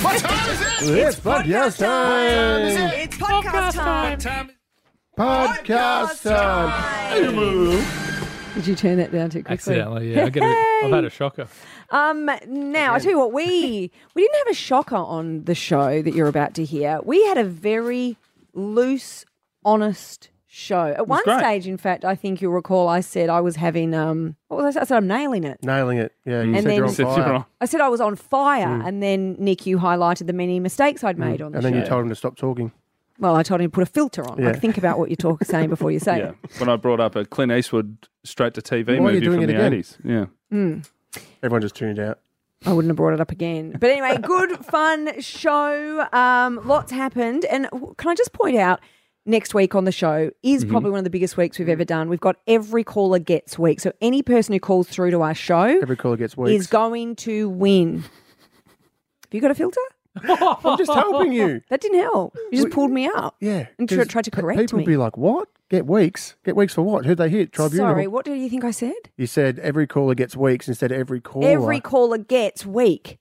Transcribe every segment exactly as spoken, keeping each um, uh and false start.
What time is it? It's podcast time. It's podcast time. Podcast time. Did you turn that down too quickly? Accidentally, yeah. I get a, I've had a shocker. Um, now, I tell you what, we we didn't have a shocker on the show that you're about to hear. We had a very loose, honest show. At one great. stage, in fact, I think you'll recall I said I was having, um, what was I, I said I'm nailing it. Nailing it. Yeah, you And said then- you're on Said fire. you're on- I said I was on fire, and then, Nick, you highlighted the many mistakes I'd made on the And then show. you told him to stop talking. Well, I told him to put a filter on. Yeah. Like, think about what you're talking, saying before you say Yeah. it. When I brought up a Clint Eastwood straight to T V Why are you movie doing from it the again? eighties. Yeah. Everyone just tuned out. I wouldn't have brought it up again. But anyway, good, fun show. Um, lots happened. And can I just point out, next week on the show is Mm-hmm. probably one of the biggest weeks we've ever done. We've got Every Caller Gets Week. So any person who calls through to our show Every caller gets weeks. is going to win. Have you got a filter? I'm just helping you. That didn't help. You just pulled me up. Yeah. And tr- 'cause tried to pe- correct People me. be like, what? Get weeks? Get weeks for what? Who'd they hit? Tribunal. Sorry, what did you think I said? You said every caller gets weeks instead of every caller. Every caller gets week.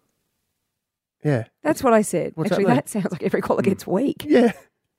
Yeah. That's what I said. What's that Actually, mean? that, sounds like every caller gets week. Yeah.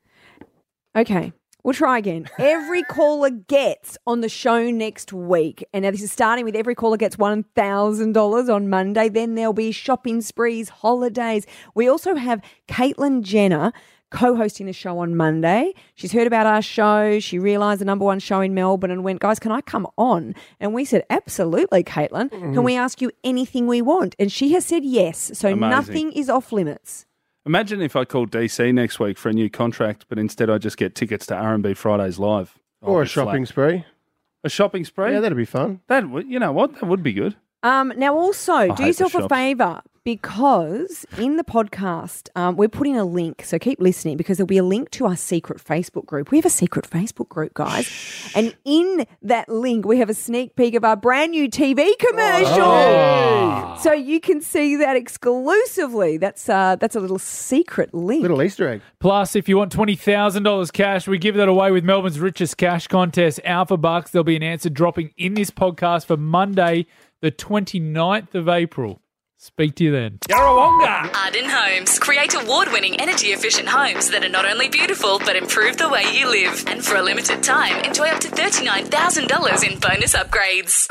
Okay, we'll try again. Every caller gets on the show next week. And now this is starting with every caller gets one thousand dollars on Monday. Then there'll be shopping sprees, holidays. We also have Caitlyn Jenner co-hosting the show on Monday. She's heard about our show. She realised the number one show in Melbourne and went, guys, can I come on? And we said, absolutely, Caitlyn. Mm-hmm. Can we ask you anything we want? And she has said yes. So Amazing. nothing is off limits. Imagine if I called D C next week for a new contract, but instead I just get tickets to R and B Fridays live. I'll Or a be shopping slapped. spree. A shopping spree? Yeah, that'd be fun. That would, you know what? That would be good. Um, now, also, hate do the yourself a shops. favour because in the podcast, um, we're putting a link. So keep listening because there'll be a link to our secret Facebook group. We have a secret Facebook group, guys. And in that link, we have a sneak peek of our brand new T V commercial. Oh. So you can see that exclusively. That's uh, that's a little secret link. Little Easter egg. Plus, if you want twenty thousand dollars cash, we give that away with Melbourne's richest cash contest, Alpha Bucks. There'll be an answer dropping in this podcast for Monday, the twenty-ninth of April. Speak to you then. Yarrawonga! Arden Homes. Create award-winning energy-efficient homes that are not only beautiful, but improve the way you live. And for a limited time, enjoy up to thirty-nine thousand dollars in bonus upgrades.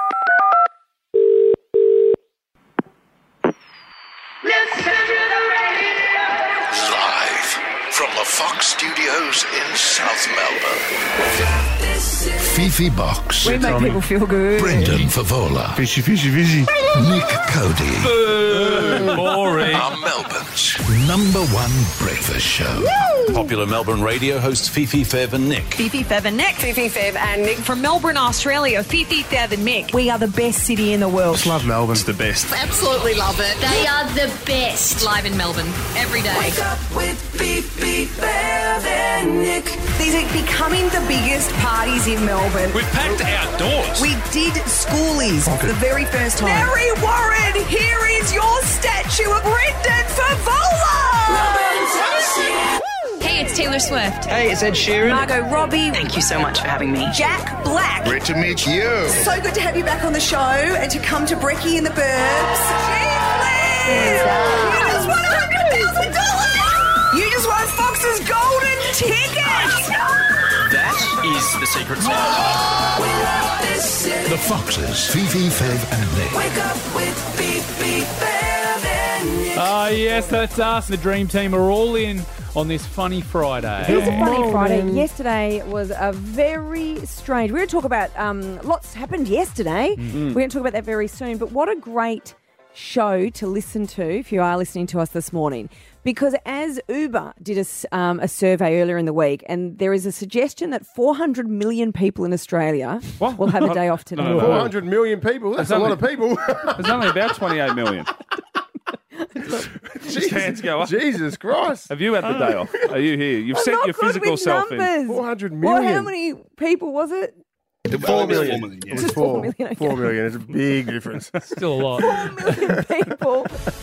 Live from the Fox Studios in South Melbourne. Fifi Box. We make people feel good. Brendan Favola. Fishy, fishy, fishy. Nick Cody. Boring. Are Melbourne's number one breakfast show. Popular Melbourne radio hosts Fifi, Fev and Nick. Fifi, Fev and Nick. Fifi, Fev and Nick. From Melbourne, Australia, Fifi, Fev and Nick. We are the best city in the world. Just love Melbourne. It's the best. Absolutely love it. They are the best. Live in Melbourne, every day. These are becoming the biggest parties in Melbourne. We've packed outdoors. We did schoolies for the very first time. Mary Warren, here is your statue of Brendan Favola. Hey, it's Taylor Swift. Hey, it's Ed Sheeran. Margot Robbie. Thank you so much for having me. Jack Black. Great to meet you. So good to have you back on the show and to come to Brekkie in the Burbs. Jeez, you just won one hundred thousand dollars. You just won Fox's golden ticket. That is the secret sauce. The Foxes. Fifi, Fev and Nick. Ah, yes, that's us. The Dream Team are all in on this funny Friday. It was a funny Friday. Yesterday was a very strange. We're going to talk about um, lots happened yesterday. We're going to talk about that very soon. But what a great show to listen to if you are listening to us this morning. Because as Uber did a, s- um, a survey earlier in the week, and there is a suggestion that four hundred million people in Australia What? will have a day off today. No, no, four no. hundred million people. That's, That's a lot only- of people. There's only about twenty-eight million. Just hands go up. Jesus Christ. Have you had the day off? Are you here? You've I'm sent not your good physical with self in. numbers. four hundred Well, million. how many people was it? Four million. Four million, yeah. It was Just four. four million, okay. Four million. It's a big difference. Still a lot. Four million people.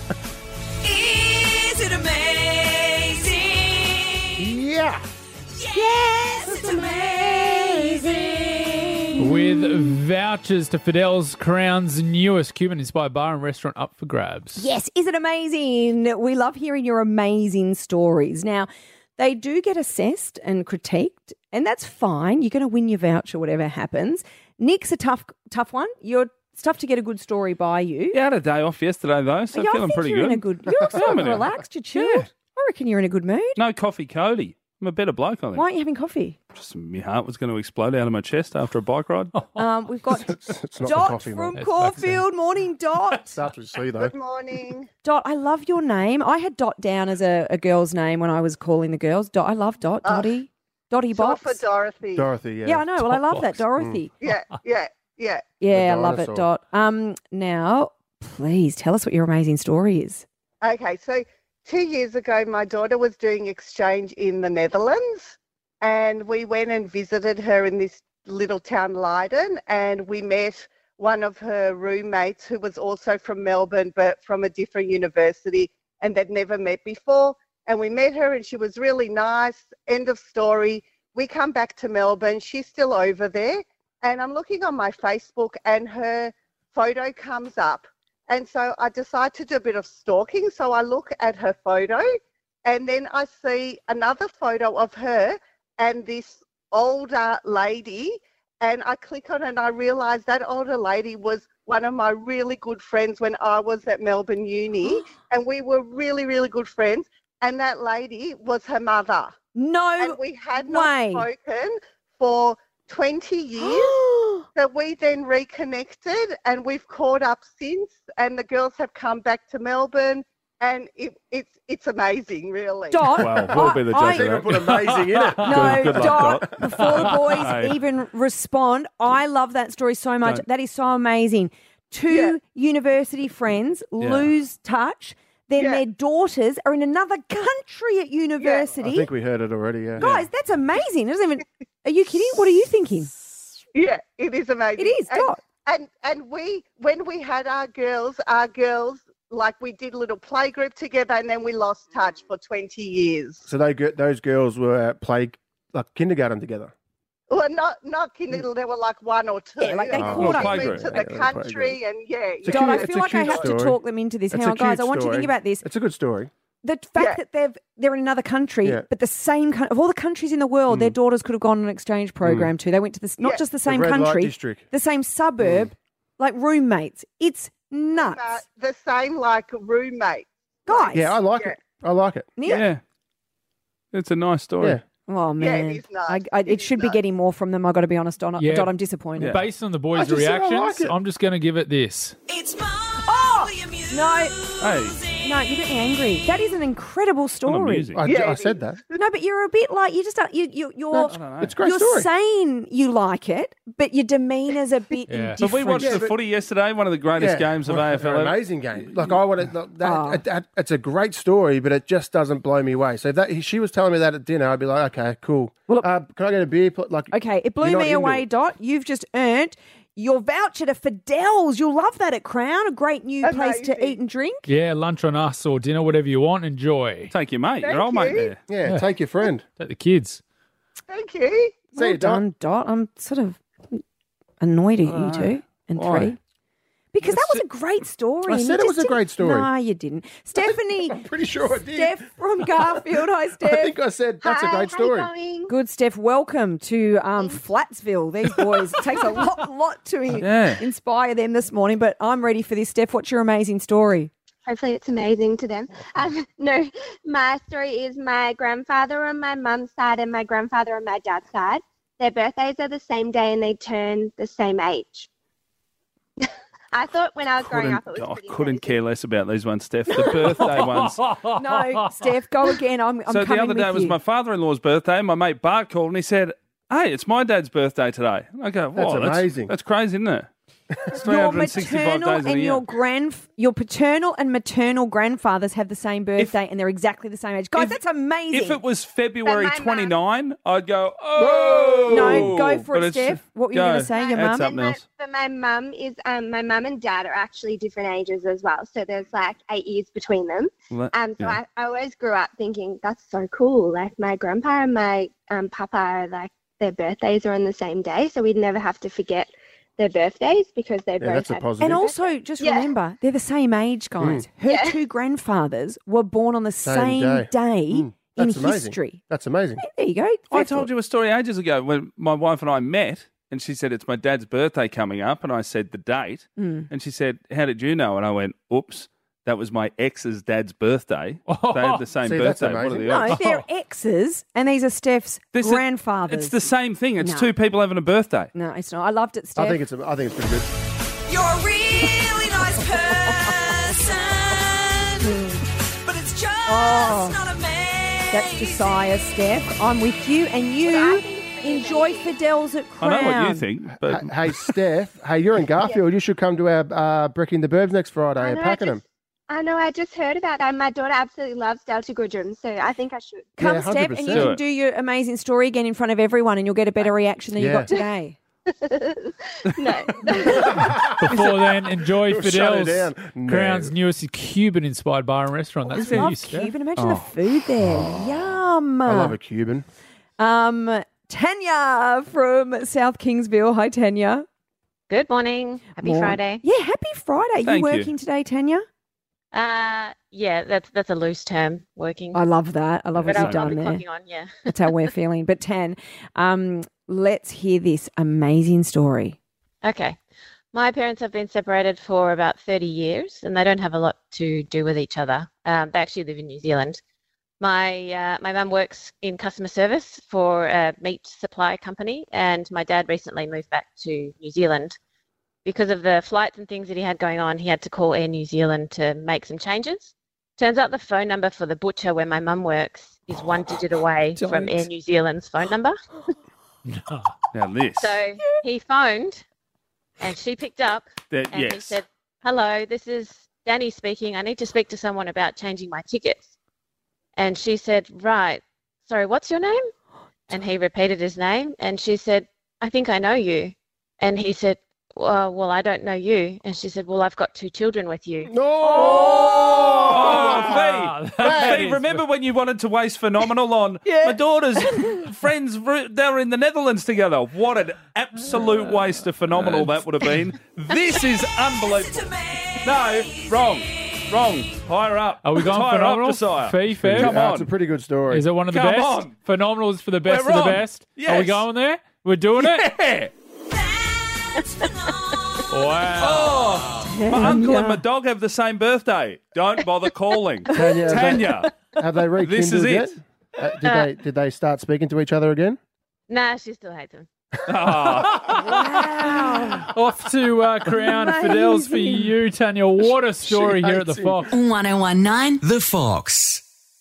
Is it amazing? Yeah. Yes, it's amazing. With vouchers vouchers to Fidel's Crown's newest Cuban-inspired bar and restaurant up for grabs. Yes, is it amazing? We love hearing your amazing stories. Now, they do get assessed and critiqued, and that's fine. You're going to win your voucher, whatever happens. Nick's a tough, tough one. You're it's tough to get a good story by you. Yeah, I had a day off yesterday though, so yeah, I'm feeling I think pretty you're good. in a good. You're sort of I'm in a- relaxed. You're chilled. Yeah. I reckon you're in a good mood. No coffee, Cody. I'm a better bloke, I think. Why aren't you having coffee? Just my heart was going to explode out of my chest after a bike ride. Um, we've got It's not the Dot coffee, from mate. Caulfield. Morning, Dot. Starts with C, though. Morning. Dot, I love your name. I had Dot down as a, a girl's name when I was calling the girls. Dot, I love Dot. Dotty. Dotty Short Box. for Dorothy. Dorothy, yeah. Yeah, I know. Well, I love that, Box. Dorothy. Yeah, yeah, yeah. Yeah, I The love it, dinosaur. Dot. Um, now, please tell us what your amazing story is. Okay, so two years ago, my daughter was doing exchange in the Netherlands, and we went and visited her in this little town, Leiden, and we met one of her roommates who was also from Melbourne, but from a different university, and they'd never met before. And we met her, and she was really nice. End of story. We come back to Melbourne. She's still over there, and I'm looking on my Facebook, and her photo comes up. And so I decide to do a bit of stalking. So I look at her photo, and then I see another photo of her and this older lady, and I click on it and I realise that older lady was one of my really good friends when I was at Melbourne Uni, and we were really, really good friends, and that lady was her mother. No And we had not way. spoken for twenty years. So we then reconnected, and we've caught up since, and the girls have come back to Melbourne, and it, it's it's amazing, really. Dot. Wow, we'll be the I- judge of Even that. put amazing in it. No, Good- good luck, Dot, Dot. before the boys Hey. even respond, I love that story so much. Don't. That is so amazing. Two Yeah. university friends lose touch, then Yeah. their daughters are in another country at university. I think we heard it already, yeah. Guys, that's amazing. It doesn't even. Are you kidding? What are you thinking? Yeah, it is amazing. It is, And, Dot. and and we when we had our girls, our girls like we did a little play group together, and then we lost touch for twenty years. So they get, those girls were at play, like kindergarten together. Well, not not kindergarten. There were like one or two. Yeah, like they and caught we up. went Playgroup. to Yeah, the yeah, country, and yeah, It's a Dot, yeah. I cute- feel it's a like I cute have to story. talk them into this. It's Hang a on, guys. cute I want you to think story. about this. It's a good story. The fact Yeah. that they've they're in another country, Yeah. but the same coun- of all the countries in the world, their daughters could have gone on an exchange program too. They went to this not Yeah. just the The same red light country, district. the same suburb, like roommates. It's nuts, Uh, the same like roommate. guys. Yeah, I like Yeah. it. I like it. Nick? Yeah. It's a nice story. Yeah. Oh man, it is nuts. I, I, It it is should be nuts. getting more from them. I got to be honest, Dot. Yeah. Dot, I'm disappointed. Based on the I boys' just said I reactions, like it. I'm just going to give it this. Oh no, Hey, no, you get me angry. That is an incredible not story. music. I, Yeah, I it said is. that. No, but you're a bit like you just don't- you you you're No, it's a great you're story. saying you like it, but your demeanor's a bit Yeah. So we indifferent. watched Yeah, the but- footy yesterday, one of the greatest games of Well, A F L they're ever. amazing game. Like I want to. That, Oh. that, that- it's a great story, but it just doesn't blow me away. So if that she was telling me that at dinner, I'd be like, okay, cool. Well, look- uh, can I get a beer? Pl- Like, Okay, it blew you're not me into away, it. Dot. You've just earned your voucher to Fidel's. You'll love that at Crown, a great new place to Amazing. eat and drink. Yeah, lunch on us or dinner, whatever you want. Enjoy. Take your mate, Thank your old mate you. there. Yeah, take your friend. Take the kids. Thank you. See Well you, Dot. done, Dot. I'm sort of annoyed at you two and Why? three. Because that was a great story. I and said you it was just a great didn't- story. No, you didn't. Stephanie, I'm pretty sure I did. Steph from Garfield. Hi, I Steph. think I said that's a great story. Good, Steph. Welcome to um, Flatsville. These boys, it takes a lot, lot to Yeah. inspire them this morning, but I'm ready for this. Steph, what's your amazing story? Hopefully it's amazing to them. Um, no, my story is my grandfather on my mum's side and my grandfather on my dad's side. Their birthdays are the same day and they turn the same age. I thought when I was growing Couldn't, up it was I pretty couldn't amazing. care less about these ones, Steph. The birthday ones. No, Steph, go again. I'm, I'm so the coming other day with was you. my father-in-law's birthday. My mate Bart called and he said, "Hey, it's my dad's birthday today." I go, That's "Wow, amazing. That's crazy, isn't it?" It's Your three hundred sixty-five maternal days in a and year. your grand, your paternal and maternal grandfathers have the same birthday, and they're exactly the same age. Guys, If- that's amazing. If it was February But my mum- twenty-nine, I'd go, "Oh, No, go for But it, it's- Steph. What were you go. going to say, your Add mum? something My- else. But my mum is, um, my mum and dad are actually different ages as well. So there's like eight years between them. Well, that- Um, so yeah. I, I always grew up thinking that's so cool. Like my grandpa and my um, papa are like their birthdays are on the same day, so we'd never have to forget their birthdays because they Yeah, both that's a had positive. And also, just Yeah. remember, they're the same age, guys. Her Yeah. two grandfathers were born on the same, Same day. day, Mm, in that's amazing. history. That's amazing. There you go. I told you a story ages ago when my wife and I met, and she said, it's my dad's birthday coming up, and I said the date, Mm. and she said, how did you know? And I went, oops, that was my ex's dad's birthday. Oh. They had the same See, that's birthday. What are amazing. the No, odds? they're exes, and these are Steph's This is- grandfathers. It's the same thing. It's No. two people having a birthday. No, it's not. I loved it, Steph. I think it's. I think it's pretty good. You're a really nice person, but it's just Oh. not amazing. That's Josiah, Steph. I'm with you, and you enjoy Fidel's at Crown. I know what you think, but Hey, hey, Steph. Hey, you're in Garfield. You should come to our uh, Breaking the Burbs next Friday I at know, I Pakenham. just- I know, I just heard about that. My daughter absolutely loves Delta Goodrem, so I think I should. Come, Yeah, Steph, and you one hundred can percent. do your amazing story again in front of everyone, and you'll get a better reaction than you Yeah. got today. No. Before then, enjoy Shut her Fidel's down. No. Crown's newest Cuban-inspired bar and restaurant. That's I for you, love Steph. Cuban. Imagine the food there. Yum. I love a Cuban. Um, Tanya from South Kingsville. Hi, Tanya. Good morning. Happy Morning. Friday. Yeah, happy Friday. Thank you you. working today, Tanya? Uh, yeah, that's that's a loose term, working. I love that. I love but what I'll, you've I'll done be there. clocking on, yeah. That's how we're feeling. But Tan, um, let's hear this amazing story. Okay. My parents have been separated for about thirty years, and they don't have a lot to do with each other. Um, they actually live in New Zealand. My uh, my mum works in customer service for a meat supply company, and my dad recently moved back to New Zealand. Because of the flights and things that he had going on, he had to call Air New Zealand to make some changes. Turns out the phone number for the butcher where my mum works is one digit away from Don't. Air New Zealand's phone number. now this. So he phoned, and she picked up, That- and he yes. said, "Hello, this is Danny speaking. I need to speak to someone about changing my tickets." And she said, "Right, sorry, what's your name?" And he repeated his name, and she said, "I think I know you." And he said, well, well, I don't know you. And she said, well, I've got two children with you. Oh, Fee. that Fee, is- remember when you wanted to waste phenomenal on my daughter's friends? They were in the Netherlands together. What an absolute waste of phenomenal that would have been. This is unbelievable. No, wrong. Wrong. Higher up. Are we going Higher phenomenal? up, Josiah. Fee, fair? Come Uh, on. it's a pretty good story. Is it one of the Come best? on. Phenomenal is for the best We're of the wrong. best. Are we Yes. going there? We're doing it? Yeah. Wow. Oh, my uncle and my dog have the same birthday. Don't bother calling. Tanya, have they- Tanya. Have they rekindled This is it. yet? Uh, did they did they start speaking to each other again? Nah, she still hates him. Off to uh, Crown Fidel's for you, Tanya. What a story She here at the hates him. Fox. one oh one nine The Fox.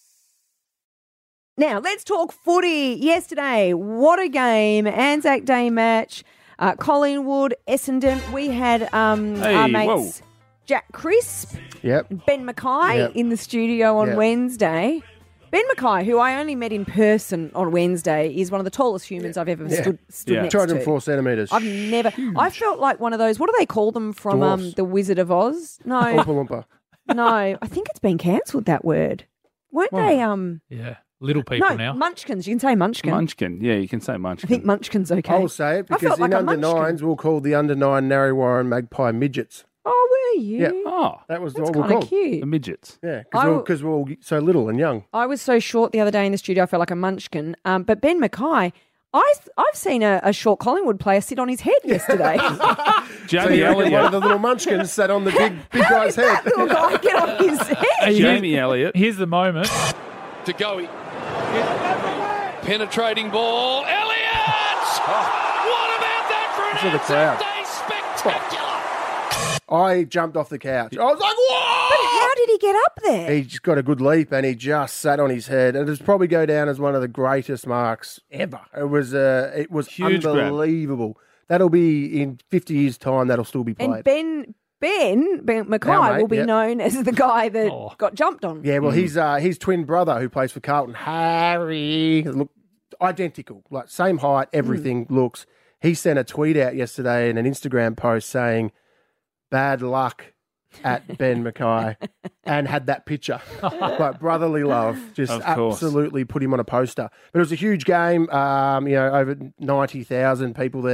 Now, let's talk footy. Yesterday, what a game. Anzac Day match. Uh, Collingwood, Essendon. We had um, Hey, our mates whoa. Jack Crisp, Yep. Ben Mackay Yep. in the studio on Yep. Wednesday. Ben Mackay, who I only met in person on Wednesday, is one of the tallest humans I've ever Yeah. stood, stood Yeah. next two hundred to. four centimetres. I've never. I felt like one of those. What do they call them from um, Dwarfs. the Wizard of Oz? No, Oompa Loompa. no. I think it's been cancelled. That word, weren't they? Um, Yeah. Little people no, now. Munchkins. You can say Munchkin. Munchkin. Yeah, you can say I Munchkin. think Munchkin's okay. I'll say it I because felt like in a under munchkin. nines we'll call the under nine Narry Warren Magpie midgets. Oh, were you? Yeah. Oh, That was That's what we'll kind call. of cute. the midgets. Yeah, I will- because we're, all so little and young. I was so short the other day in the studio, I felt like a munchkin. Um, but Ben Mackay, I, I've seen a, a short Collingwood player sit on his head yesterday. So Jamie you reckon one of Elliott. the little munchkins sat on the big big guy's head. That little guy get on his head. Hey, Jamie Elliott. Here's the moment. To Goey. Penetrating ball. Elliott! What about that for Look an at the crowd. Anzac Day? Spectacular! I jumped off the couch. I was like, whoa! But how did he get up there? He just got a good leap and he just sat on his head. And it'll probably go down as one of the greatest marks ever. It was uh, it was Huge grab. unbelievable. That'll be in fifty years' time. That'll still be And played. Ben Ben, ben Mackay Our mate, will be yep. known as the guy that Oh. got jumped on. Yeah, well, his uh, his twin brother who plays for Carlton, Harry, look identical, like same height, everything looks. He sent a tweet out yesterday and an Instagram post saying, "Bad luck at Ben Mackay," and had that picture, like brotherly love, just Of course. absolutely put him on a poster. But it was a huge game. Um, you know, over ninety thousand people there.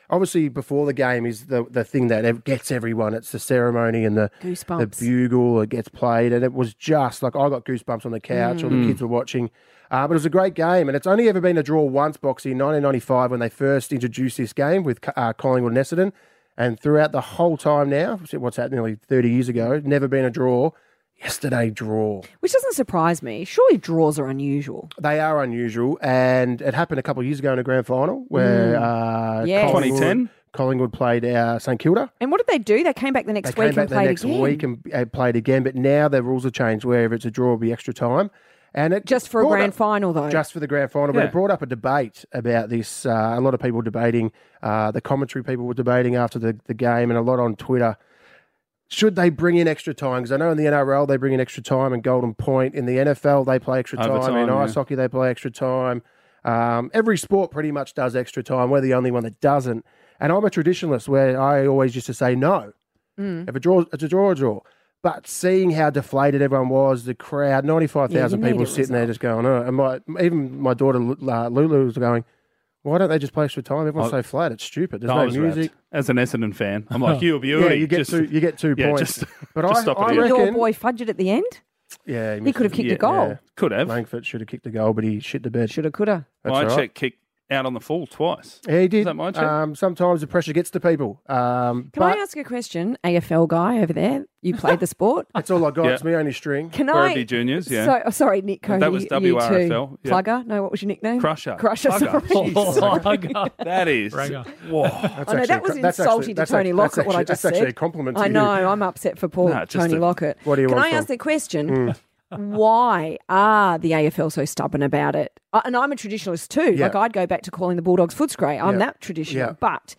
obviously before the game is the the thing that ev- gets everyone. It's the ceremony and the Goosebumps. the bugle that gets played, and it was just like I got goosebumps on the couch. All the Mm. kids were watching, uh, but it was a great game, and it's only ever been a draw once. Boxy in nineteen ninety-five when they first introduced this game with uh, Collingwood and Essendon, and throughout the whole time now, what's that? Nearly thirty years ago, never been a draw. Yesterday, draw. Which doesn't surprise me. Surely draws are unusual. They are unusual, and it happened a couple of years ago in a grand final where Mm. uh, Yes. Collingwood, twenty ten Collingwood played uh, St Kilda. And what did they do? They came back the next They week came back and the played next again. week and uh, played again, but now the rules have changed where if it's a draw, it'll be extra time. And it Just for a brought grand up- final, though. Just for the grand final, but Yeah. it brought up a debate about this. Uh, a lot of people debating, uh, the commentary people were debating after the, the game, and a lot on Twitter. Should they bring in extra time? Because I know in the N R L they bring in extra time and golden point. In the N F L they play extra time. Overtime, in yeah. ice hockey they play extra time. Um, every sport pretty much does extra time. We're the only one that doesn't. And I'm a traditionalist where I always used to say no. Mm. If a draw, it's a draw, a draw. But seeing how deflated everyone was, the crowd, ninety-five thousand Yeah, you people need a sitting there just going, oh. And my, even my daughter uh, Lulu was going, why don't they just play extra time? Everyone's Oh. so flat. It's stupid. There's I no was music. wrapped. As an Essendon fan, I'm like, you, you, Yeah, you get just, two. You get two yeah, points. Just, but just I, stop I it here. reckon, Your boy fudged at the end? yeah, He missed could have it. kicked Yeah, a goal. yeah. Could have. Langford should have kicked the goal, but he shit the bed. Should have, could have. That's My all right. check kicked out on the full twice. Yeah, he did. Is that my check? Um, sometimes the pressure gets to people. Um, Can but I ask a question? A F L guy over there, you played the sport. that's all I got. Yeah. It's my only string. Can Rugby I? juniors, yeah. So, oh, sorry, Nick Cody. That was you W R F L, too. yeah. Plugger? No, what was your nickname? Crusher. Crusher, Plugger. sorry. That is. Bragger. Whoa. That's I know, that actually- was that's insulting actually- to that's Tony actually- Lockett, that's what I actually- just That's actually said. a compliment to I you. know, I'm upset for poor No, just Tony a- Lockett. What do you Can want I from- ask the question? Why are the A F L so stubborn about it? Uh, and I'm a traditionalist too. Yeah. Like, I'd go back to calling the Bulldogs Footscray. I'm Yeah. that traditional. Yeah. But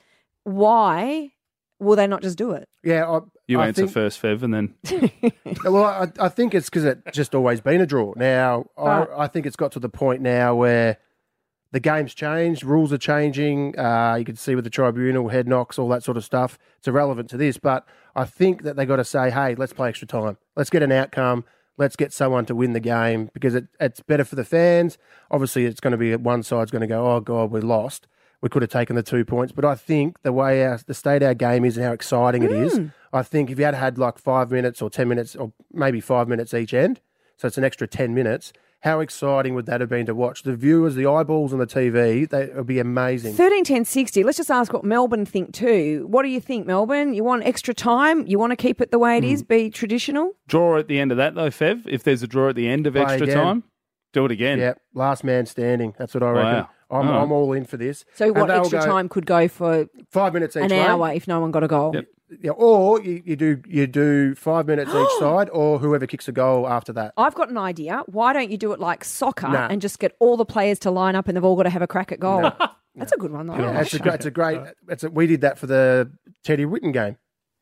why will they not just do it? Yeah, I, You I answer think, first, Fev, and then Well, I, I think it's because it's just always been a draw. Now, Right. I, I think it's got to the point now where the game's changed, rules are changing. Uh, you can see with the tribunal, head knocks, all that sort of stuff. It's irrelevant to this, but I think that they got to say, hey, let's play extra time. Let's get an outcome. Let's get someone to win the game because it, it's better for the fans. Obviously, it's going to be one side's going to go, oh, God, we lost. We could have taken the two points. But I think the way our, the state of our game is and how exciting it is, I think if you had had like five minutes or ten minutes or maybe five minutes each end, so it's an extra ten minutes, how exciting would that have been to watch? The viewers, the eyeballs on the T V, they, it would be amazing. thirteen ten sixty. Let's just ask what Melbourne think too. What do you think, Melbourne? You want extra time? You want to keep it the way it is, be traditional? draw at the end of that, though, Fev. If there's a draw at the end of Play extra again. time, do it again. Yeah, last man standing. That's what I reckon. Wow. I'm, All right. I'm all in for this. So And what they'll extra go time could go for Five minutes each an way. hour if no one got a goal? Yep. Yeah, or you, you do you do five minutes each side, or whoever kicks a goal after that. I've got an idea. Why don't you do it like soccer Nah. and just get all the players to line up and they've all got to have a crack at goal? That's a good one, though. I Yeah, like it's, a, that. great- it's a great. It's a, we did that for the Teddy Whitten game.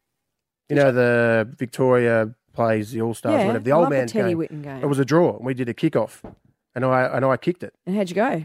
You know, the Victoria plays the All Stars, Yeah, whatever. The I old love the man Teddy game. Whitten game. It was a draw. and We did a kickoff, and I and I kicked it. And how'd you go?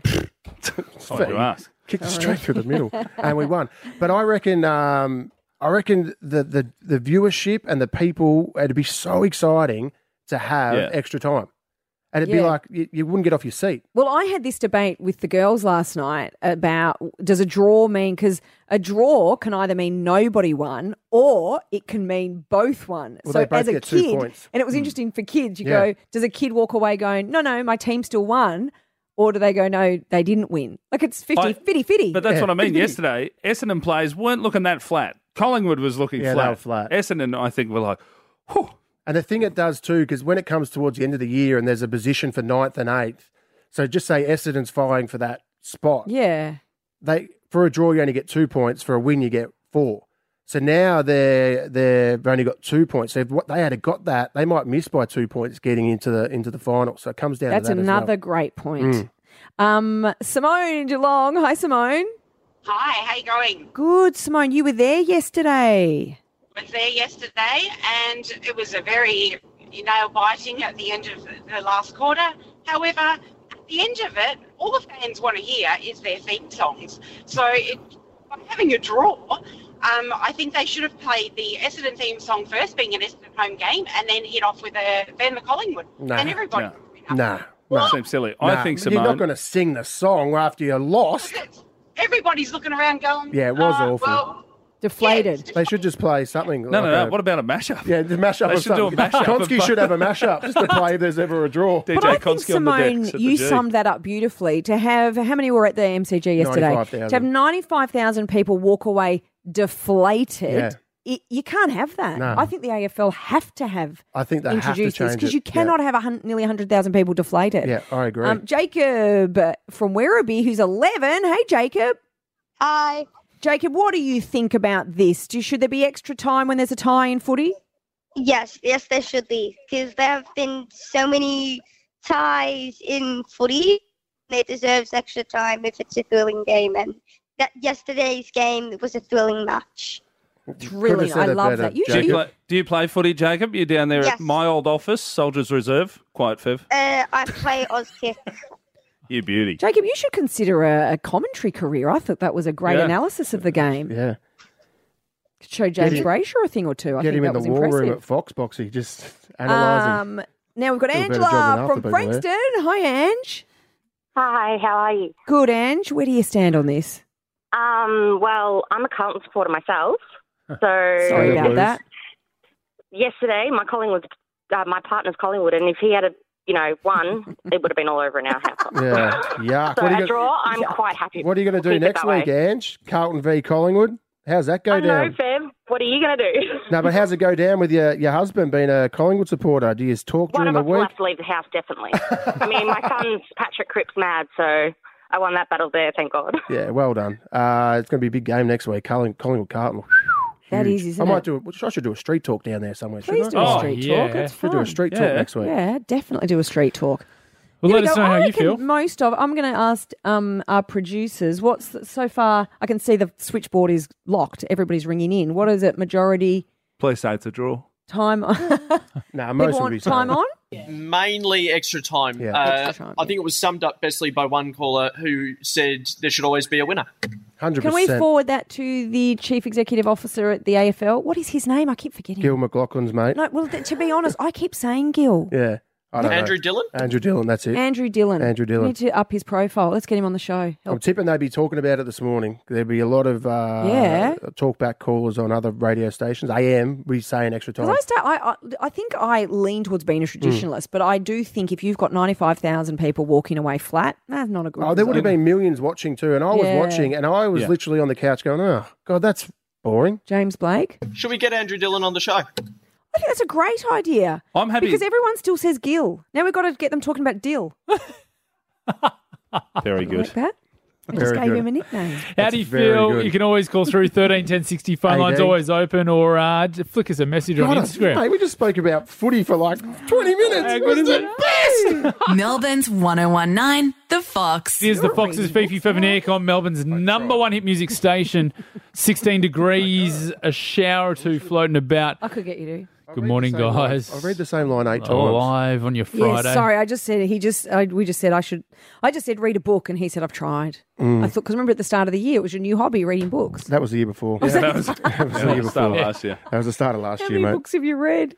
Oh, you ask. Kicked it straight through the middle, and we won. But I reckon, um, I reckon the, the the viewership and the people, it'd be so exciting to have Yeah. extra time, and it'd be Yeah. like you, you wouldn't get off your seat. Well, I had this debate with the girls last night about does a draw mean, because a draw can either mean nobody won or it can mean both won. Well, so they both as a get two kid, points. and it was interesting for kids, you Yeah. go, does a kid walk away going, no, no, my team still won? Or do they go, no, they didn't win? Like it's fifty, I- fifty, fifty. But that's Yeah. what I mean. fifty-fifty. Yesterday, Essendon players weren't looking that flat. Collingwood was looking Yeah, they flat. were flat. Essendon, I think, were like, whew. And the thing it does too, because when it comes towards the end of the year and there's a position for ninth and eighth, so just say Essendon's vying for that spot. Yeah. They for a draw you only get two points. For a win you get four. So now they're they've only got two points. So if what they had got that, they might miss by two points getting into the into the final. So it comes down That's to that another as great point. Mm. Um, Simone in Geelong. Hi, Simone. Hi, how you going? Good, Simone. You were there yesterday. I was there yesterday, and it was a very nail-biting at the end of the last quarter. However, at the end of it, all the fans want to hear is their theme songs. So it, by having a draw, um, I think they should have played the Essendon theme song first, being an Essendon home game, and then hit off with a Van the Collingwood. Nah, and everybody... Nah, Well, nah. seems silly. Nah, I think Simone. You're not going to sing the song after you lost. everybody's looking around going, Yeah, it was uh, awful. Well, Deflated. They should just play something. No, like no, no. a- What about a mashup? Yeah, the mashup They of should do a something. mashup of Konski both. should have a mashup just to play if there's ever a draw. D J But I think, Konski on the Simone, decks at the you G. summed that up beautifully. To have, how many were at the M C G yesterday? ninety-five thousand. To have ninety-five thousand people walk away deflated, Yeah. it, you can't have that. No. I think the A F L have to have I think they have to introduced this change because it. you cannot have a hun- nearly one hundred thousand people deflated. Yeah, I agree. Um, Jacob from Werribee, who's eleven. Hey, Jacob. Hi. Jacob, what do you think about this? Do, should there be extra time when there's a tie in footy? Yes, yes, there should be, because there have been so many ties in footy. It deserves extra time if it's a thrilling game, and that yesterday's game was a thrilling match. Thrilling. I love that. You Do you, should. play, do you play footy, Jacob? You're down there Yes. at my old office, Soldiers Reserve. Quiet, Fev. Uh, I play Auskick. You beauty. Jacob, you should consider a, a commentary career. I thought that was a great Yeah. analysis of the game. Yeah. Could show James him- Brayshaw a thing or two. I Get think him that in the was war room impressive. at Fox Boxy, just analysing. Um, now we've got Do a better job than Angela half from the people there. Frankston. Hi, Ange. Hi, how are you? Good, Ange. Where do you stand on this? Um, well, I'm a Carlton supporter myself. So Sorry about that. Yesterday, my Collingwood, uh, my partner's Collingwood, and if he had a, you know, won, it would have been all over in our house. Yeah, yuck. So What are a you draw, gonna, I'm quite happy. what are you going to do Keep it next that week, way. Ange? Carlton v Collingwood? How's that go I know, down? Fev. What are you going to do? No, but how's it go down with your, your husband being a Collingwood supporter? Do you talk One during of the us will week? have to leave the house, definitely. I mean, my son's Patrick Cripps mad, so I won that battle there, thank God. Yeah, well done. Uh, it's going to be a big game next week. Collingwood, Collingwood Carlton. That Huge. is, isn't I might it? do. A, I should do a street talk down there somewhere. Please shouldn't do I? a street yeah. talk. It's Should fun. do a street Yeah. talk next week. Yeah, definitely do a street talk. Well, Here let we us go. know how I you reckon feel. Most of I'm going to ask um, our producers. What's the, so far? I can see the switchboard is locked. Everybody's ringing in. What is it? Majority Please say it's a draw. time. No, People most would want be time saying- on. Mainly extra time. Yeah. Uh, Extra time, I think it was summed up bestly by one caller who said there should always be a winner. Hundred Can we percent. forward that to the chief executive officer at the A F L? What is his name? I keep forgetting. Gil McLaughlin's mate. No, well, th- to be honest, I keep saying Gil. Yeah, I don't Andrew know. Dillon? Andrew Dillon. That's it. Andrew Dillon. Andrew Dillon. We need to up his profile. Let's get him on the show. I'm Help. tipping they'd be talking about it this morning. There'd be a lot of uh, Yeah. talkback callers on other radio stations. A M, we saying extra time. Because I, start, I, I, I think I lean towards being a Hmm. traditionalist, but I do think if you've got ninety-five thousand people walking away flat, that's not a good Oh, there would have result. been millions watching too, and I was Yeah. watching, and I was Yeah. literally on the couch going, "Oh God, that's boring." James Blake? Should we get Andrew Dillon on the show? I think that's a great idea. I'm happy. Because everyone still says Gil. Now we've got to get them talking about Dill. Very good. Like that? I just Very gave good. him a nickname. How That's do you very feel? good. You can always call through thirteen ten sixty. Phone A D. line's always open, or uh, just flick us a message on God, Instagram. Mate, we just spoke about footy for like twenty minutes. How It good was is the best. Melbourne's one oh one nine, The Fox. Here's the Fox's Fifi Fev and Aircon, Melbourne's number one hit music station. sixteen degrees, a shower or two floating about. I could get you to. Good morning, guys. I read the same line eight times. Live on your Friday. Yeah, sorry, I just said he just. I, we just said I should. I just said read a book, and he said I've tried. Mm. I thought because remember at the start of the year it was your new hobby, reading books. That was the year before. Yeah, that was, That was that the year was the start of before. last year. That was the start of last How year, many mate. books have you read?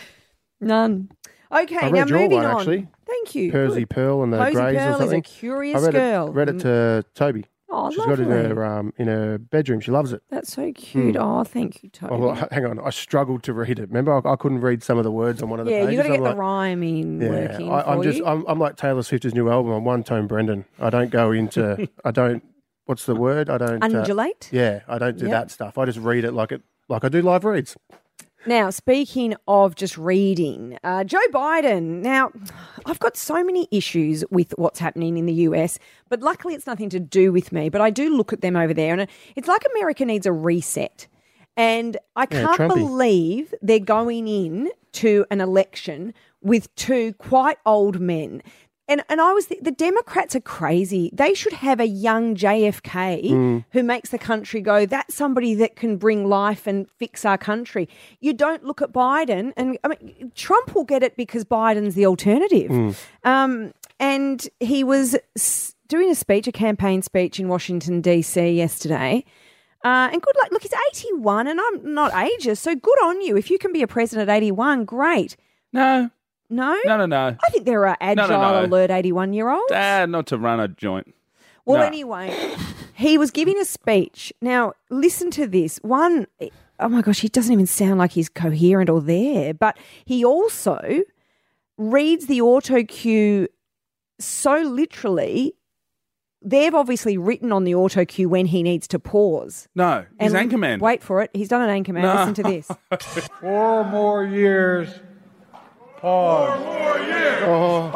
None. Okay, I now read your moving one, on. actually. Thank you. Persy Good. Pearl and the Posy Greys Pearl or is a something. curious I read girl. It, read it to Toby. Oh, She's got it in lovely. her um, in her bedroom. She loves it. That's so cute. Hmm. Oh, thank you, Toby. Oh, well, hang on, I struggled to read it. Remember, I, I couldn't read some of the words on one of the yeah, pages. you got to I'm get the like, rhyming yeah, working I, I'm for just, you. I'm, I'm like Taylor Swift's new album. I'm one tone Brendan. I don't go into, I don't. What's the word? I don't uh, Undulate? yeah, I don't do Yep. that stuff. I just read it like it, like I do live reads. Now, speaking of just reading, uh, Joe Biden. Now, I've got so many issues with what's happening in the U S, but luckily it's nothing to do with me. But I do look at them over there, and it's like America needs a reset. And I Yeah, can't Trumpy. believe they're going in to an election with two quite old men. And and I was th- the Democrats are crazy. They should have a young J F K Mm. who makes the country go, that's somebody that can bring life and fix our country. You don't look at Biden, and I mean, Trump will get it because Biden's the alternative. Mm. Um, and he was s- doing a speech, a campaign speech in Washington, D C yesterday. Uh, and good luck. Look, he's eighty-one, and I'm not ageist, so good on you. If you can be a president at eighty-one, great. No. No? No, no, no. I think there are agile, No, no, no. alert eighty-one-year-olds. Ah, not to run a joint. Well, No. anyway, he was giving a speech. Now, listen to this. One, oh my gosh, he doesn't even sound like he's coherent or there, but he also reads the auto cue so literally. They've obviously written on the auto cue when he needs to pause. No, he's And Anchorman. Wait for it. He's done an Anchorman. No. Listen to this. Four more years. Pause. Four more years. Oh.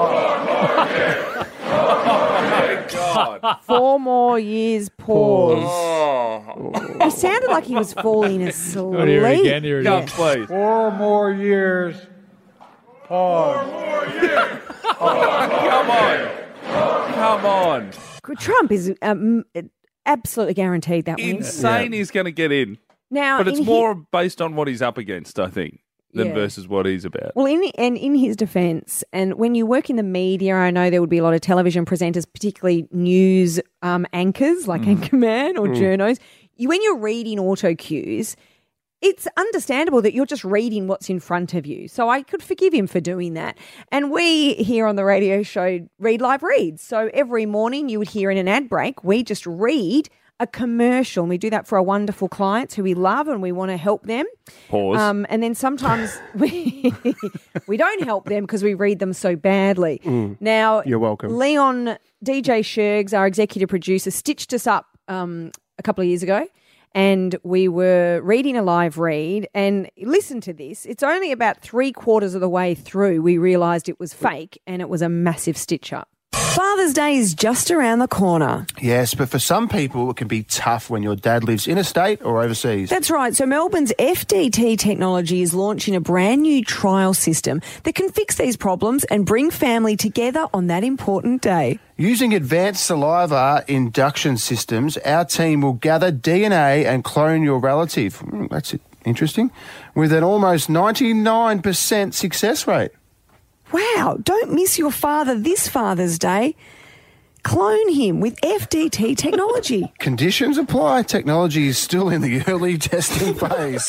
God. Four more years pause. Oh. He sounded like he was falling asleep. Oh, here again, here Go, again. please. Four more years. Pause. Four more years. Come on. Come on. Trump is um, absolutely guaranteed that win. Insane he's going to get in. Now, But it's in more based on what he's up against, I think, than Yeah. versus what he's about. Well, in and in his defence, and when you work in the media, I know there would be a lot of television presenters, particularly news um, anchors like Anchorman or Mm. journos. You, when you're reading auto cues, it's understandable that you're just reading what's in front of you. So I could forgive him for doing that. And we here on the radio show read live reads. So every morning you would hear in an ad break, we just read a commercial. And we do that for our wonderful clients who we love and we want to help them. Pause. Um, and then sometimes we we don't help them because we read them so badly. Mm. Now, You're welcome. Leon, D J Shergs, our executive producer, stitched us up um, a couple of years ago. And we were reading a live read, and listen to this. It's only about three quarters of the way through we realised it was fake, and it was a massive stitch-up. Father's Day is just around the corner. Yes, but for some people, it can be tough when your dad lives interstate or overseas. That's right. So Melbourne's F D T Technology is launching a brand new trial system that can fix these problems and bring family together on that important day. Using advanced saliva induction systems, our team will gather D N A and clone your relative. Hmm, that's interesting. With an almost ninety-nine percent success rate. Wow, don't miss your father this Father's Day. Clone him with F D T technology. Conditions apply. Technology is still in the early testing phase.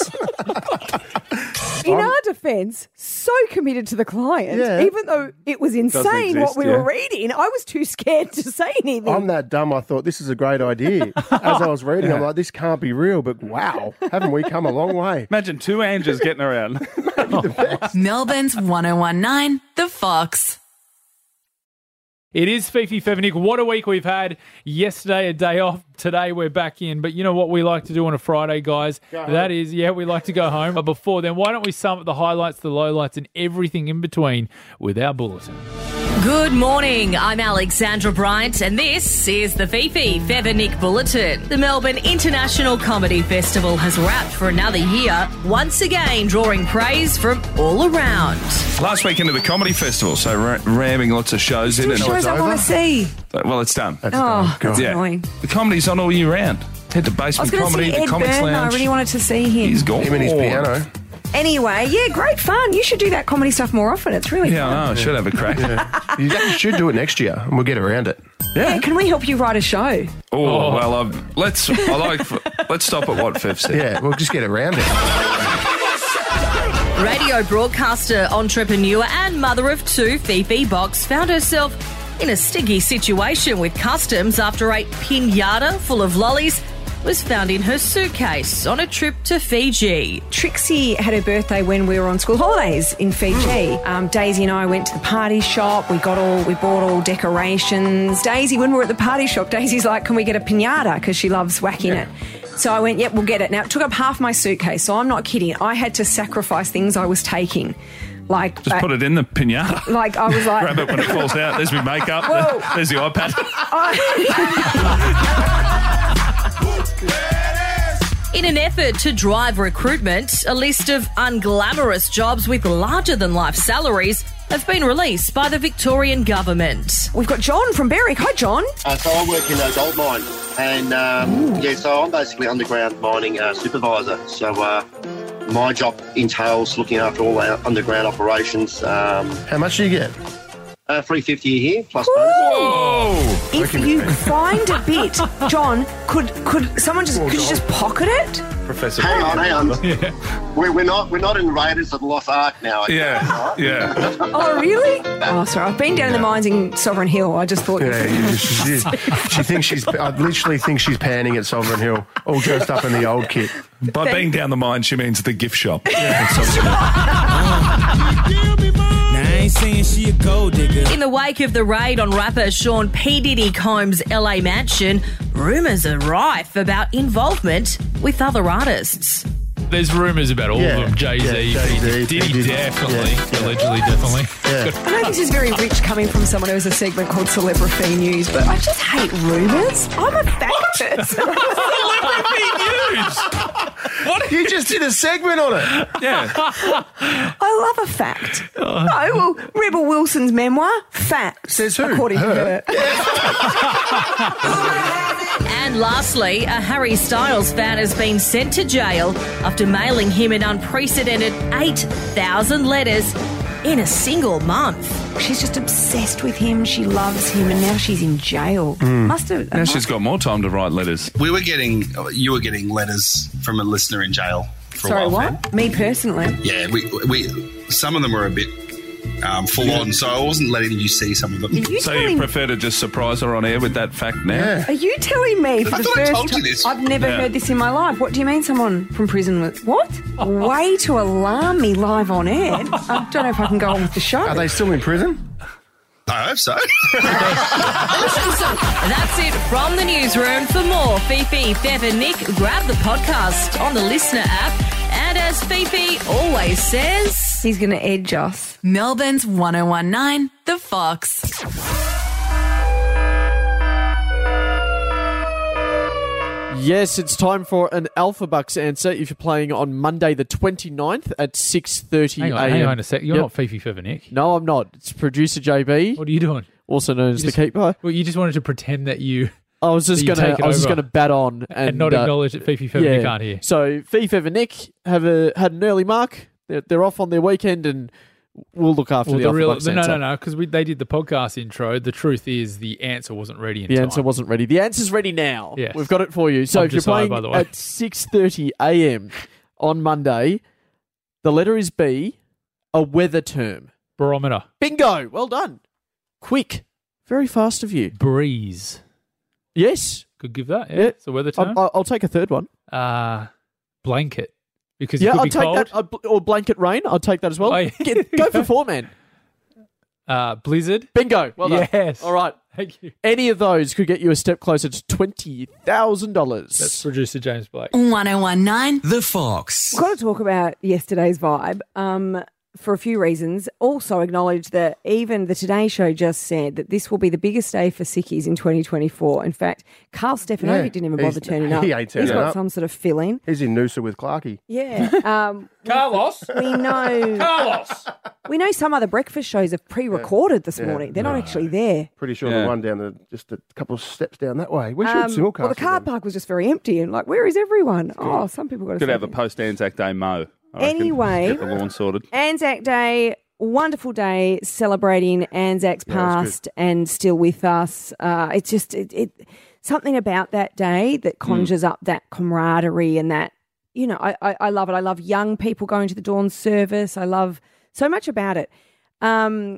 In our defence, so committed to the client, Yeah. even though it was insane exist, what we yeah. were reading, I was too scared to say anything. I'm that dumb. I thought this is a great idea. As I was reading, I'm like, this can't be real, but wow, haven't we come a long way? Imagine two Angers getting around. Melbourne's one oh one nine, The Fox. It is Fifi Fevenik. What a week we've had. Yesterday, a day off. Today, we're back in. But you know what we like to do on a Friday, guys? That is, yeah, we like to go home. But before then, why don't we sum up the highlights, the lowlights, and everything in between with our bulletin? Good morning. I'm Alexandra Bryant, and this is the Fifi Fevenik Bulletin. The Melbourne International Comedy Festival has wrapped for another year, once again drawing praise from all around. Last weekend of the comedy festival, so ra- ramming lots of shows in. Two shows I want to see. Well, it's done. That's Oh, done. that's yeah. annoying. The comedy's on all year round. Head to I was Basement going to Comedy, see the Ed Comics Byrne. I Lounge. really wanted to see him. He's gone. Him and his piano. Anyway, yeah, great fun. You should do that comedy stuff more often. It's really Yeah, fun. I know. I should have a crack. Yeah. You actually should do it next year, and we'll get around it. Yeah, can we help you write a show? Oh, well, um, let's I like let's stop at what Fev said. Yeah, we'll just get around it. Radio broadcaster, entrepreneur, and mother of two, Fifi Box, found herself in a sticky situation with customs after a pinata full of lollies was found in her suitcase on a trip to Fiji. Trixie had her birthday when we were on school holidays in Fiji. Um, Daisy and I went to the party shop. We got all, we bought all decorations. Daisy, when we were at the party shop, Daisy's like, "Can we get a pinata?" Because she loves whacking it. So I went, "Yep, we'll get it." Now it took up half my suitcase, so I'm not kidding. I had to sacrifice things I was taking, like Just uh, put it in the pinata. Like I was like, Grab it when it falls out. There's my makeup. Whoa. There's the iPad. In an effort to drive recruitment, a list of unglamorous jobs with larger-than-life salaries have been released by the Victorian government. We've got John from Berwick. Hi, John. Uh, so I work in a gold mine, and um, yeah, so I'm basically underground mining uh, supervisor. So uh, my job entails looking after all our underground operations. Um, How much do you get? Uh, three fifty a year plus bonus. Whoa! If you find a bit, John, could could someone just could you just pocket it? Professor. Hang on, hang on. Yeah. We're, we're not we're not in Raiders of the Lost Ark now. I Yeah, yeah. Oh, really? Oh, sorry. I've been down in the mines in Sovereign Hill. I just thought. Yeah, you she, she thinks she's. I literally think she's panning at Sovereign Hill, all dressed up in the old kit. By being down the mine, she means the gift shop. In the wake of the raid on rapper Sean P. Diddy Combs' L A mansion, rumours are rife about involvement with other artists. There's rumours about all Yeah. of them. Jay-Z, Yeah, Jay-Z, Diddy, Diddy. definitely, Yeah, yeah. allegedly, definitely. Yeah. I know this is very rich coming from someone who has a segment called Celebrity News, but I just hate rumours. I'm a fact person. Celebrity news. What? You just did a segment on it. Yeah. I love a fact. Oh, well, Rebel Wilson's memoir, fact. Says who? According Her. to her. And lastly, a Harry Styles fan has been sent to jail after mailing him an unprecedented eight thousand letters in a single month. She's just obsessed with him. She loves him, and now she's in jail. Must have. Now she's got more time to write letters. We were getting, you were getting letters from a listener in jail for Sorry, a while. what? Me personally. Yeah, we, we, some of them were a bit um, full on, so I wasn't letting you see some of them. Are you So telling- you prefer to just surprise her on air with that fact now? Are you telling me for I the thought I first told you time? this. I've never Yeah. heard this in my life. What do you mean someone from prison was... What? Way to alarm me live on air. I don't know if I can go on with the show. Are they still in prison? I hope so. That's it from the newsroom. For more Fifi, Bev and Nick, grab the podcast on the Listener app. And as Fifi always says... He's going to edge us. Melbourne's one oh one nine, The Fox. Yes, it's time for an Alpha Bucks answer if you're playing on Monday the twenty-ninth at six thirty a Hang m. on, hang on a sec. You're Yep. not Fifi Feather, Nick. No, I'm not. It's producer J B. What are you doing? Also known as You the just- Keeper. Well, you just wanted to pretend that you I was just that you gonna take it I was just over gonna bat on and, and, not uh, acknowledge that Fifi Feather yeah. Nick aren't here. So Fifi Feather Nick have a had an early mark. They're, they're off on their weekend and we'll look after Well, the the Alpha real, Bucks no, answer. no, no, because they did the podcast intro. The truth is the answer wasn't ready in The time. answer wasn't ready. The answer's ready now. Yes. We've got it for you. So I'm if you're Josiah, playing by the way. at six thirty a m on Monday, the letter is B, a weather term. Barometer. Bingo! Well done. Quick. Very fast of you. Breeze. Yes. Could give that, yeah. Yeah. It's a weather term. I'll, I'll take a third one. Uh, blanket. Because yeah, it could I'll be take cold. that. Uh, Or blanket rain. I'll take that as well. Oh, yeah. Get, go for four, man. Uh, blizzard. Bingo. Well done. Yes. All right. Thank you. Any of those could get you a step closer to twenty thousand dollars. That's producer James Blake. one oh one nine, The Fox. We've got to talk about yesterday's vibe um, for a few reasons. Also acknowledge that even the Today Show just said that this will be the biggest day for sickies in twenty twenty-four. In fact, Carl Stefanovic Yeah. didn't even He's- bother turning up. he ain't He's turning got up. some sort of fill-in. He's in Noosa with Clarkey. Yeah. Um, Carlos. we know Carlos. we know some other breakfast shows have pre-recorded this Yeah. morning. They're not actually there. Pretty sure Yeah. the one down the just a couple of steps down that way. We should Um, simulcast. well, the car them. park was just very empty and like, where is everyone? Oh, some people got to Could have a post Anzac Day mow. I reckon. Anyway. Get the lawn sorted. Anzac Day, wonderful day celebrating Anzac's Yeah, that's past and still with us. Uh, it's just it, it something about that day that conjures up that camaraderie and that, you know, I, I, I love it. I love young people going to the dawn service. I love so much about it. Um,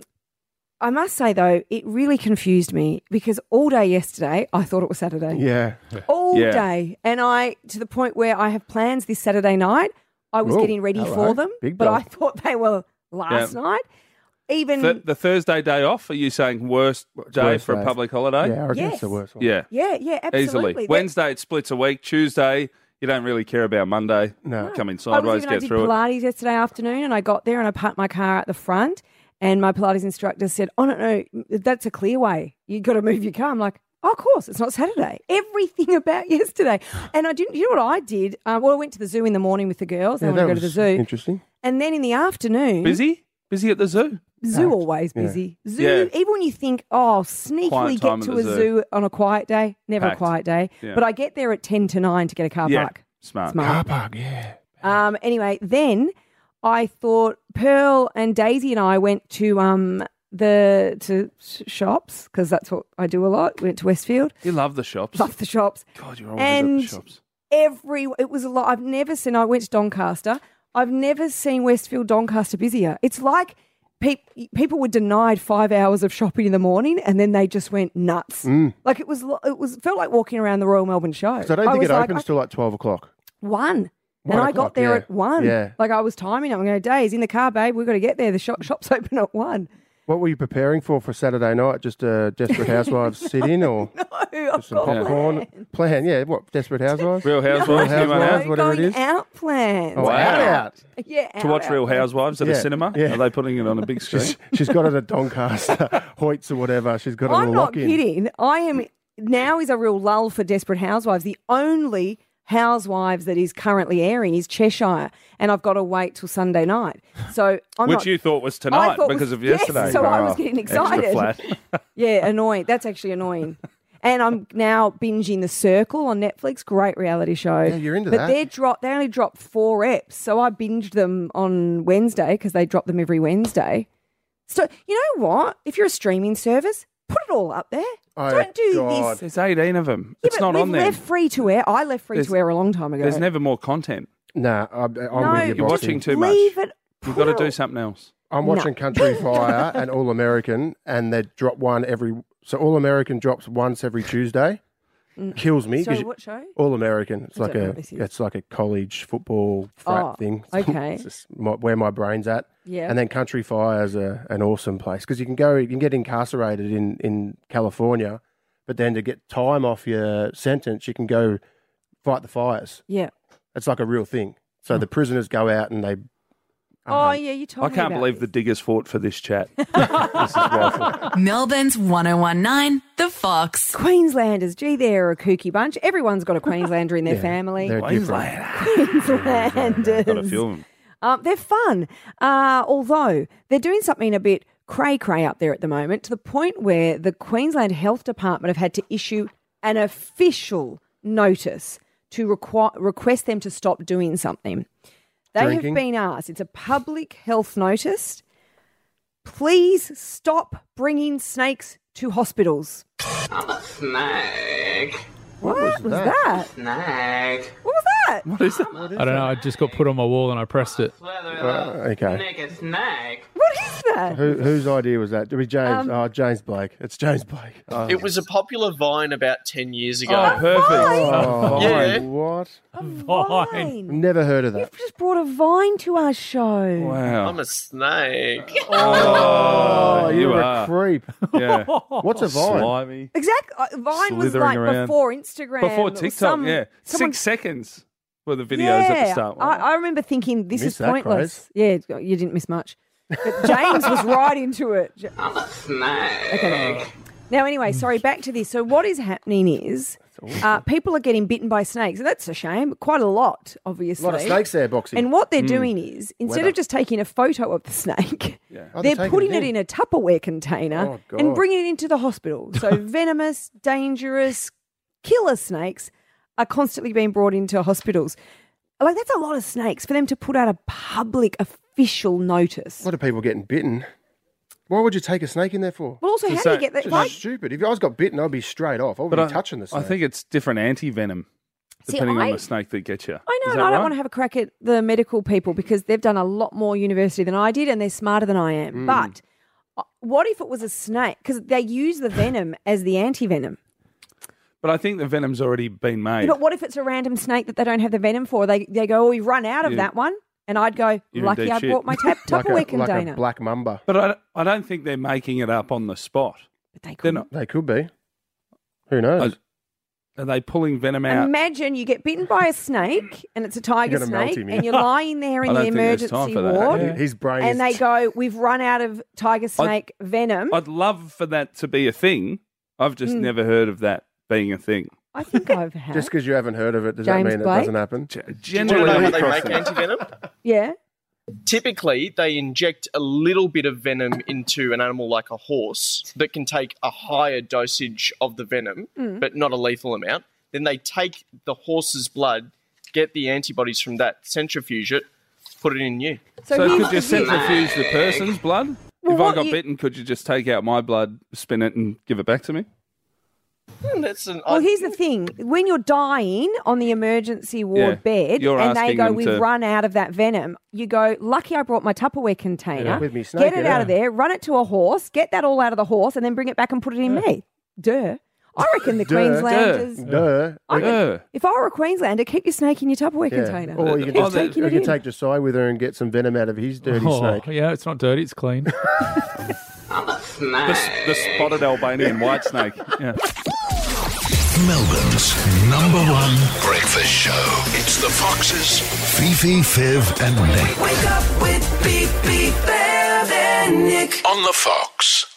I must say, though, it really confused me because all day yesterday, I thought it was Saturday. Yeah. All Yeah. day. And I, to the point where I have plans this Saturday night, I was Whoa, getting ready hello. for them, Big but dog. I thought they were last Yeah. night. Even, Th- the Thursday day off, are you saying worst day worst for a day. public holiday? Yeah, I reckon Yes. it's the worst one. Yeah, yeah, yeah, absolutely. easily. That- Wednesday, it splits a week. Tuesday, you don't really care about Monday. No. Come in I was sideways, even, I get did through it. Pilates yesterday afternoon and I got there and I parked my car at the front and my Pilates instructor said, oh, no, no, that's a clear way. You got to move your car. I'm like, oh, of course, it's not Saturday. Everything about yesterday. And I didn't, you know what I did? Um, well, I went to the zoo in the morning with the girls. Yeah, I that want to go to the was zoo. interesting. And then in the afternoon. Busy? Busy at the zoo? Zoo always Yeah. busy. Zoo, Yeah. even when you think, oh, I'll sneakily Quiet time get at to a the zoo. zoo. on a quiet day, never Packed. a quiet day. Yeah. But I get there at ten to nine to get a car Yeah, park. smart. Smart. Car park, yeah. Um, anyway, then I thought Pearl and Daisy and I went to um, the to sh- shops because that's what I do a lot. Went to Westfield. You love the shops. Love the shops. God, you're always and at the shops. Every it was a lot. I've never seen. I went to Doncaster. I've never seen Westfield Doncaster busier. It's like pe- people were denied five hours of shopping in the morning, and then they just went nuts. Mm. Like it was. It was felt like walking around the Royal Melbourne Show. So I don't think was it like, opens I- till like twelve o'clock. one. One and I o'clock, got there yeah. at one. Yeah. Like I was timing it. I'm going, Days in the car, babe. We've got to get there. The shop, shop's open at one. What were you preparing for for Saturday night? Just a Desperate Housewives sit-in or just some got popcorn? Plan. Yeah, what? Desperate Housewives? Real Housewives, Real anyone else? Housewives, whatever it Going is. out plans. Oh, out, out. Yeah, To out, watch out. Real Housewives at Yeah, a cinema? yeah. Are they putting it on a big screen? She's, she's got it at Doncaster, Hoyts or whatever. She's got it I'm all not lock in. kidding. I am. Now is a real lull for Desperate Housewives. The only Housewives that is currently airing is Cheshire, and I've got to wait till Sunday night. So I'm Which not, you thought was I tonight thought because was- of yesterday. Yes, so I was Oh, getting extra excited. flat. Yeah, annoying. That's actually annoying. And I'm now binging The Circle on Netflix. Great reality show. Yeah, you're into but that. But they drop. They only dropped four eps, so I binged them on Wednesday because they drop them every Wednesday. So you know what? If you're a streaming service, put it all up there. Oh, Don't do God. this. There's eighteen of them. Yeah, It's but not we've on there. left free to air. I left free There's- to air a long time ago. There's never more content. Nah, I'm, I'm No, with you, You're Bossy. watching too much. Leave it. You've put got to it do all- something else. I'm No. watching Country Fire and All American, and they drop one every. So All American drops once every Tuesday. Kills me. 'cause Sorry, you- what show? All American. It's I like don't know a what this is. it's like a college football frat Oh, thing. okay. It's just my, where my brain's at. Yeah. And then Country Fire is a, an awesome place because you can go, you can get incarcerated in, in California, but then to get time off your sentence, you can go fight the fires. Yeah. It's like a real thing. So the prisoners go out and they. Oh yeah, you told I me can't about believe the diggers fought for this chat. This is waffle. Melbourne's one oh one nine, The Fox. Queenslanders. Gee, they're a kooky bunch. Everyone's got a Queenslander in their Yeah, family. they're Queensland. Queenslanders. Got a few of them. Um, they're fun, uh, although they're doing something a bit cray-cray up there at the moment, to the point where the Queensland Health Department have had to issue an official notice to requ- request them to stop doing something. They Drinking? have been asked, it's a public health notice, please stop bringing snakes to hospitals. I'm a snake. What, was was that? that? Snake. What was that? What is that? I don't know. I just got put on my wall and I pressed it. Uh, okay. Naked snake. What is that? Who, whose idea was that? Did we James? Um, oh, James Blake. It's James Blake. Oh, It was a popular Vine about ten years ago. Oh, perfect. Oh, Yeah. What? Vine. Never heard of that. You've just brought a vine to our show. Wow. I'm a snake. Oh, you you're are. a creep. Yeah. What's a vine? Slimy. Exactly. Uh, Vine was Slithering like around. before Instagram. Before It was TikTok, some- yeah. someone- Six seconds were the videos yeah, at the start. I, I remember thinking this Missed is that pointless. Yeah, you didn't miss much. But James was right into it. Ja- I'm a snake. Okay. Now, anyway, sorry, back to this. So what is happening is uh, people are getting bitten by snakes. That's a shame. Quite a lot, A obviously. lot of snakes there, Boxy. And what they're doing is, instead Weather. of just taking a photo of the snake, Oh, they're taking putting it it in. in a Tupperware container Oh, God. and bringing it into the hospital. So venomous, dangerous, killer snakes are constantly being brought into hospitals. Like, that's a lot of snakes for them to put out a public official notice. A lot of people getting bitten. Why would you take a snake in there for? Well, also, To how say- do you get that? It's Like, stupid. If I was got bitten, I'd be straight off. I wouldn't But be I, touching the snake. I think it's different anti-venom, See, depending I- on the snake that gets you. I know, Is and that I don't right? want to have a crack at the medical people because they've done a lot more university than I did and they're smarter than I am. Mm. But uh, what if it was a snake? Because they use the venom as the anti-venom. But I think the venom's already been made. But what if it's a random snake that they don't have the venom for? They they go, oh, we've run out of Yeah. that one. And I'd go, You're in lucky deep I shit. brought my tap- like Tupperware a, container. like a black mamba. But I, I don't think they're making it up on the spot. But they They're could. not. They could be. Who knows? Are they pulling venom out? Imagine you get bitten by a snake and it's a tiger You're gonna melt snake him, yeah. and you're lying there in I the don't think there's time emergency for that. ward Yeah. His brain and is... they go, we've run out of tiger snake venom. I'd love for that to be a thing. I've just Mm. never heard of that being a thing. I think I've had. Just because you haven't heard of it, does James that mean Blake? it doesn't happen? Do you Generally, know how they across make the- antivenom? Yeah. Typically, they inject a little bit of venom into an animal like a horse that can take a higher dosage of the venom, Mm. but not a lethal amount. Then they take the horse's blood, get the antibodies from that, centrifuge it, put it in you. So, So here's could you the thing. centrifuge the person's blood? Well, if I what got you- bitten, could you just take out my blood, spin it, and give it back to me? That's an. Well, here's the thing. When you're dying on the emergency ward Yeah, bed you're and they asking go, them we've to- run out of that venom, you go, lucky I brought my Tupperware container. Yeah, with me snake, get it yeah. out of there, run it to a horse, get that all out of the horse, and then bring it back and put it in me. Duh. I reckon the Duh. Queenslanders... Duh. I reckon- Duh. If I were a Queenslander, keep your snake in your Tupperware Yeah. container. Or you can, Keep just, taking you it can in. take Josiah with her and get some venom out of his dirty Oh, snake. yeah, it's not dirty, it's clean. I'm a The, snake. the spotted Albanian white snake. Yeah. Melbourne's number one breakfast show. It's the Foxes, Fifi, Fiv, and Nick. Wake up with Beep Beep Bev and Nick. On the Fox.